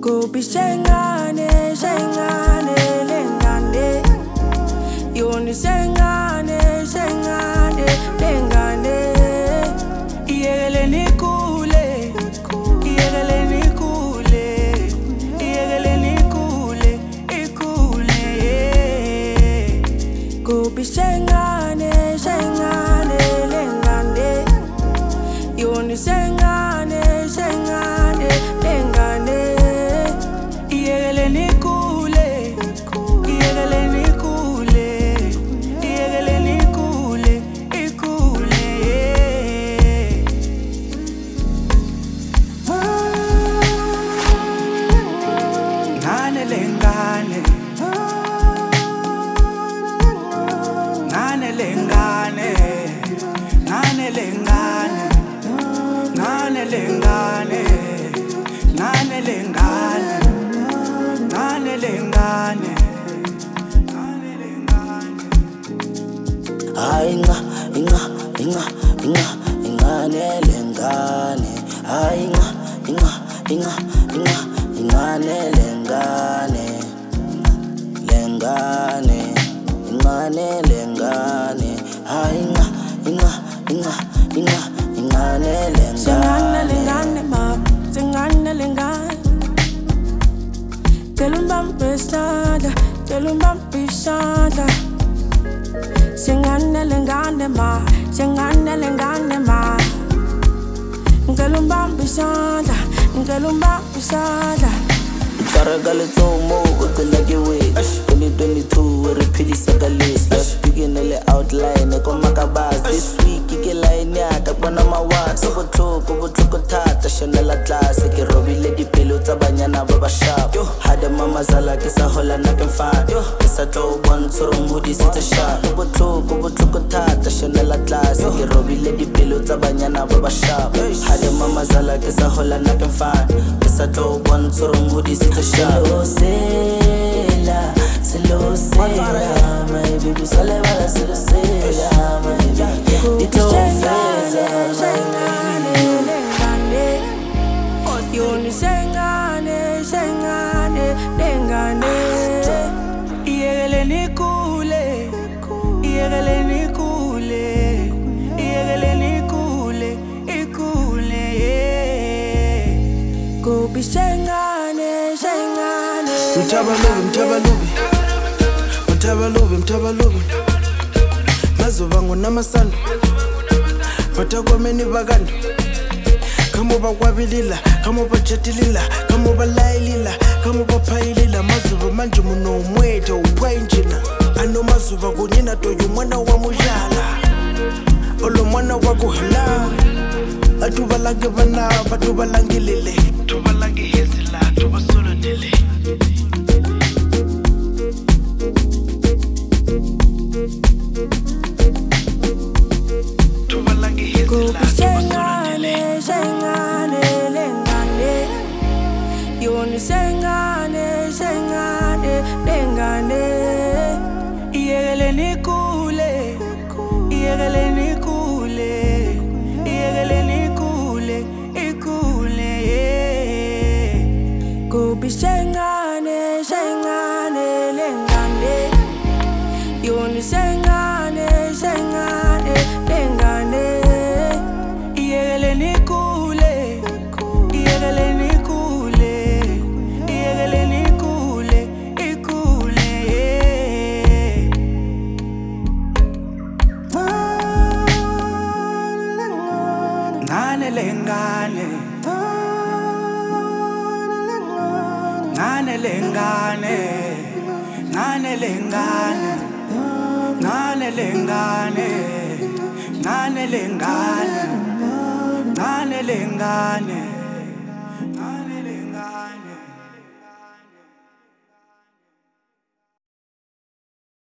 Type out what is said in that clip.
Gobi shengane, shengane, lengane. Yoni shengane, shengane, lengane. Iyele nikule, iyele nikule, iyele nikule, ikule. Gobi shengane, shengane, lengane. Yoni shengane, shengane, lengane. Iyele nikule, iyele nikule, iyele nikule, ikule. Ngane lengane, ngane lengane, ngane lengane, ngane lengane, ngane lengane, ngane lengane, ngane lengane. Ay ingane lengane. Ay ingane lengane. Lengane, ingane lengane. Ay ingane Singane lengane. lengane ma, singane lengane. Telumbambe sada, telumbambe sada. Singane lengane ma, singane lengane ma. Telumbambe sada, telumbambe sada. Faragale tomo utela giwe 2022 repeat the list. Let's begin the outline ko makabas. This week ke line ya ka bona mawas go botlhoko thata shenela class ke robile dipelo tsa banyana ba ba sharp. Hada mama zala ke sa hola na ke mfa ke sa tlo bontsho mo di setse sharp. Botlhoko thata shenela class ke robile dipelo tsa banyana ba ba sharp. Hada mama zala ke sa hola na ke mfa ke sa tlo bontsho mo di setse sharp. Silosela, my baby, saleva, silosela, my baby. Yoni shengane, shengane, lengane. Iyele nikule, iyele nikule, iyele nikule, ikule. Gobi shengane, shengane. Mtabalubi mazuba ngonamasana batakwameni bakani kamo bakwabilila kamo bajetilila kamo balayilila kamo baphayilila mazuba manje munomwethe ukwayinjina ano mazuba kunyina toyo mwana wa mujala olo mwana wa kuhela atubalange bana batubalangilile tubalange hezila tubasolodele. Gobi shengane, shengane, lengane. Yoni shengane, shengane, lengane. Iyele nikule, iyele nikule, iyele nikule, ikule. Gobi shengane, shengane, lengane. Yoni shengane, shengane, lengane. Iyele nikule, iyele nikule, iyele nikule, ikule. Ngane lengane, ngane lengane, ngane lengane, ngane lengane, ngane lengane, ngane lengane.